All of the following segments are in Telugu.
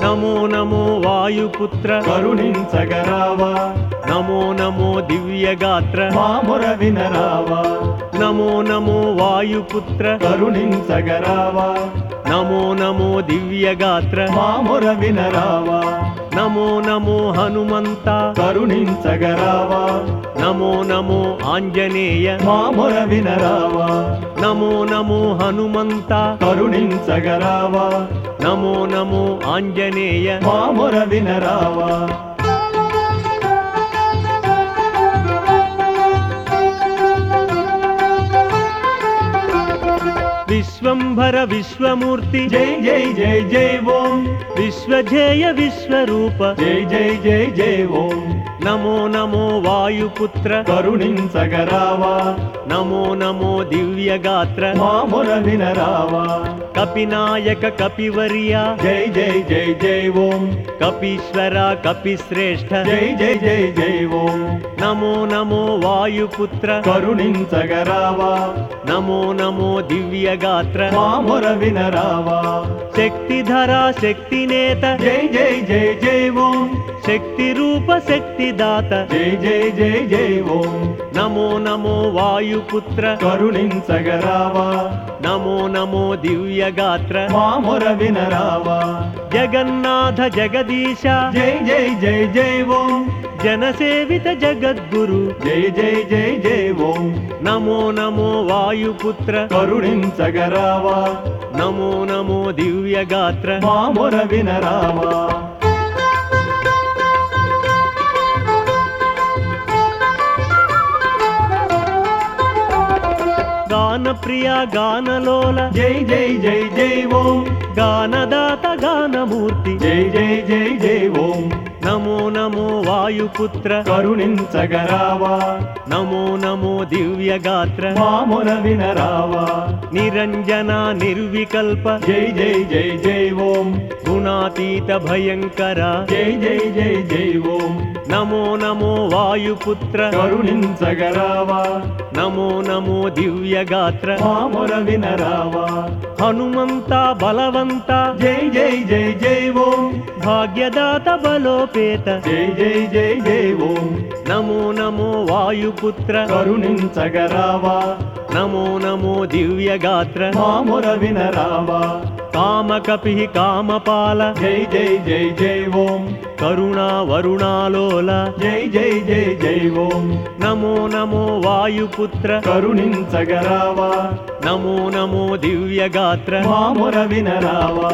నమో నమో వాయుపుత్ర కరుణించగరావా నమో నమో దివ్యగాత్ర మా మొర వినరావా నమో నమో వాయుపుత్ర కరుణించగరావా నమో నమో దివ్యగాత్ర మా మొర వినరావా నమో నమో హనుమంత కరుణించగరావా నమో నమో ఆంజనేయ మా మొర వినరావా నమో నమో హనుమంత కరుణించగరావా నమో నమో ఆంజనేయ మా మొర వినరావా విశ్వంభర విశ్వమూర్తి జై జై జై జై ఓం విశ్వజేయ విశ్వరూప జై జై జై జై ఓం నమో నమో వాయుపుత్ర కరుణించగరావా నమో నమో దివ్యగాత్ర మా మొర వినరావా కపినాయక కపివర్య జై జై జై జై ఓం కపీశ్వర కపిశ్రేష్ఠ జై జై జై జై ఓం నమో నమో వాయుపుత్ర కరుణించగరావా నమో నమో దివ్యగాత్ర మా మొర వినరావా శక్తిధర శక్తినేత జై జై జై జై ఓం శక్తి రూప శక్తిదాత జై జై జై జై ఓం నమో నమో వాయుపుత్ర కరుణించగరావా నమో నమో దివ్యగాత్ర మా మొర వినరావా జగన్నాథ జగదీశ జై జై జై జై ఓం జనసేవిత జగద్గురు జై జై జై జై ఓం నమో నమో వాయుపుత్ర కరుణించగరావా నమో నమో దివ్యగాత్ర మా మొర వినరావా గానప్రియ గానలోల జై జై జై జై ఓం గానదాత గానమూర్తి జై జై జై జై ఓం నమో నమో వాయుపుత్ర కరుణించగరావా నమో నమో దివ్యగాత్ర మా మొర వినరావా నిరంజన నిర్వికల్ప జై జై జై జై ఓం గుణాతీత భయంకర జై జై జై జై ఓం నమో నమో వాయుపుత్ర కరుణించగరావా నమో నమో దివ్యగాత్ర మా మొర వినరావా హనుమంత బలవంత జై జై జై జై ఓం భాగ్యదాత బలోపేత జై జై జై జై ఓం నమో నమో వాయుపుత్ర కరుణించగరావా నమో నమో దివ్యగాత్ర మా మొర వినరావా కామకపి కామపాల జై జై జై జై ఓం కరుణా వరుణాలోల జై జై జై జై ఓం నమో నమో వాయుపుత్ర కరుణించగరావా నమో నమో దివ్యగాత్ర మా మొర వినరావా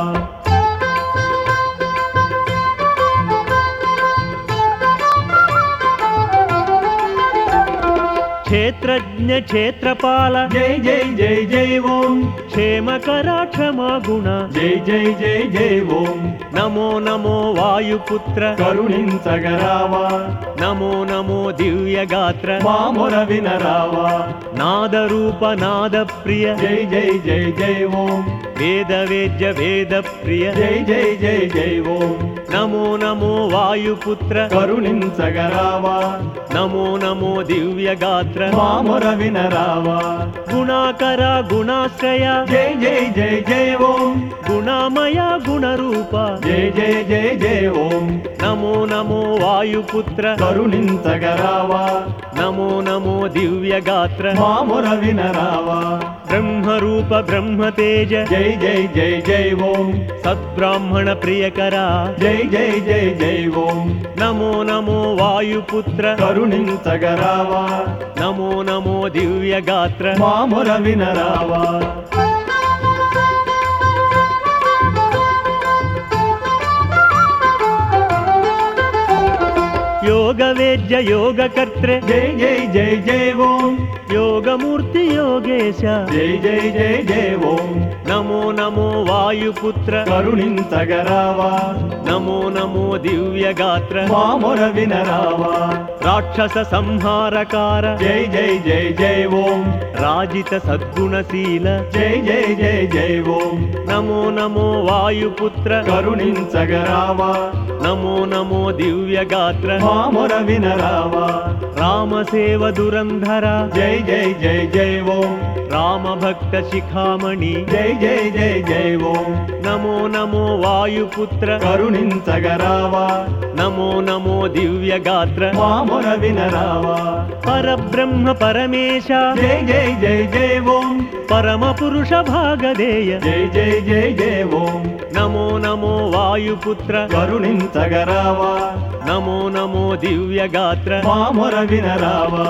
క్షేత్రజ్ఞ క్షేత్రపాల జై జై జై జై ఓం క్షేమకర క్షమాగుణ జై జై జై జై ఓం నమో నమో వాయుపుత్ర కరుణించగరావా నమో నమో దివ్యగాత్ర మా మొర వినరావా నాదరూప నాద ప్రియ జై జై జై జై ఓం వేద వేద్య వేద ప్రియ జై జై జై జై ఓం నమో నమో వాయుపుత్ర కరుణించగరావా నమో నమో దివ్యగాత్ర మా మొర వినరావా గుణాకర గుణాశ్రయ జై జై జై జై ఓం గుణమయ గుణరూప జై జై జై జై ఓం నమో నమో వాయుపుత్ర కరుణించగరావా నమో నమో దివ్యగాత్ర మా మొర వినరావా బ్రహ్మరూప బ్రహ్మతేజ జై జై జై జై ఓం సద్బ్రాహ్మణ ప్రియకర జై జై జై జై ఓం నమో నమో వాయుపుత్ర కరుణించగరావా నమో నమో దివ్యగాత్ర మా మొర వినరావా యోగ వేద్య యోగకర్త్రే జై జై జై జై ఓం యోగమూర్తి యోగేశ జై జై జై జై ఓం నమో నమో వాయుపుత్ర కరుణించగరావా నమో నమో దివ్యగాత్ర మా మొర వినరావా రాక్షస సంహారకార జై జై జై జై ఓం రాజిత సద్గుణశీల జై జై జై జై ఓం నమో నమో వాయుపుత్ర కరుణించగరావా నమో నమో దివ్యగాత్ర మా మొర వినరావా రామసేవ దురంధర జై జై జై జై ఓం రామభక్త శిఖామణి జై జై జై జై ఓం నమో నమో వాయుపుత్ర కరుణించగరావా నమో నమో దివ్యగాత్ర మా మొర వినరావా పరబ్రహ్మ పరమేశ జై జై జై జై ఓం పరమ పురుష భాగదేయ జై జై జై జై ఓం నమో నమో వాయుపుత్ర కరుణించగరావా నమో నమో దివ్యగాత్ర మా మొర వినరావా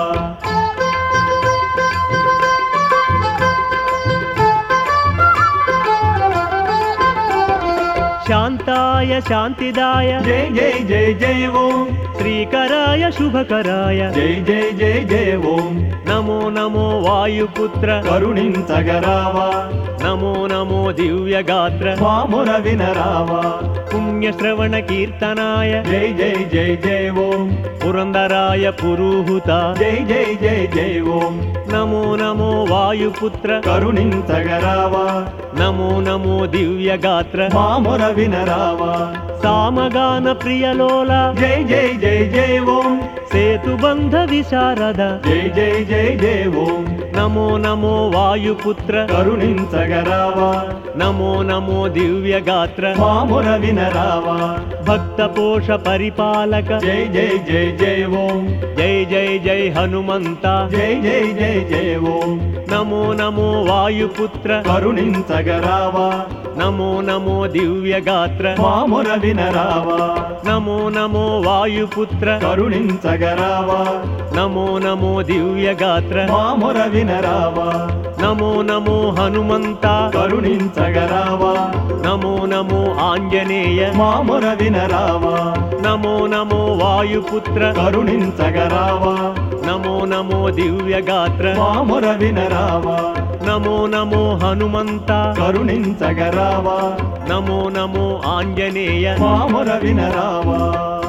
శాంతాయ శాంతిదాయ జై జై జై జై ఓం శ్రీకరాయ శుభకరాయ జై జై జై జై ఓం నమో నమో వాయుపుత్ర కరుణించగరావా నమో నమో దివ్యగాత్ర మా మొర వినరావా పుణ్యశ్రవణ కీర్తనాయ జై జై జై జై ఓం పురందరాయ పురూహుత జై జై జై జై ఓం నమో నమో వాయుపుత్ర కరుణించగరావా నమో నమో దివ్యగాత్ర మా మొర వినరావా సామగాన ప్రియలోల జై జై జై జై ఓం సేతుబంధ విశారద జై జై జై జై ఓం నమో నమో వాయుపుత్ర కరుణించగరావా నమో నమో దివ్యగాత్ర మా మొర వినరావా భక్త పోష పరిపాలక జై జై జై జై ఓం జై జై జై హనుమంత జై జై జై జై ఓం నమో నమో వాయుపుత్ర కరుణించగరావా నమో నమో దివ్యగాత్ర మా మొర వినరావా నమో నమో వాయుపుత్ర కరుణించగరావా నమో నమో దివ్యగాత్ర మా మొర వినరావా నమో నమో హనుమంత కరుణించగరావా నమో నమో ఆంజనేయ మా మొర వినరావా నమో నమో వాయుపుత్ర కరుణించగరావా నమో నమో దివ్యగాత్ర మా మొర వినరావా నమో నమో హనుమంత కరుణించగరావా నమో నమో ఆంజనేయ మా మొర వినరావా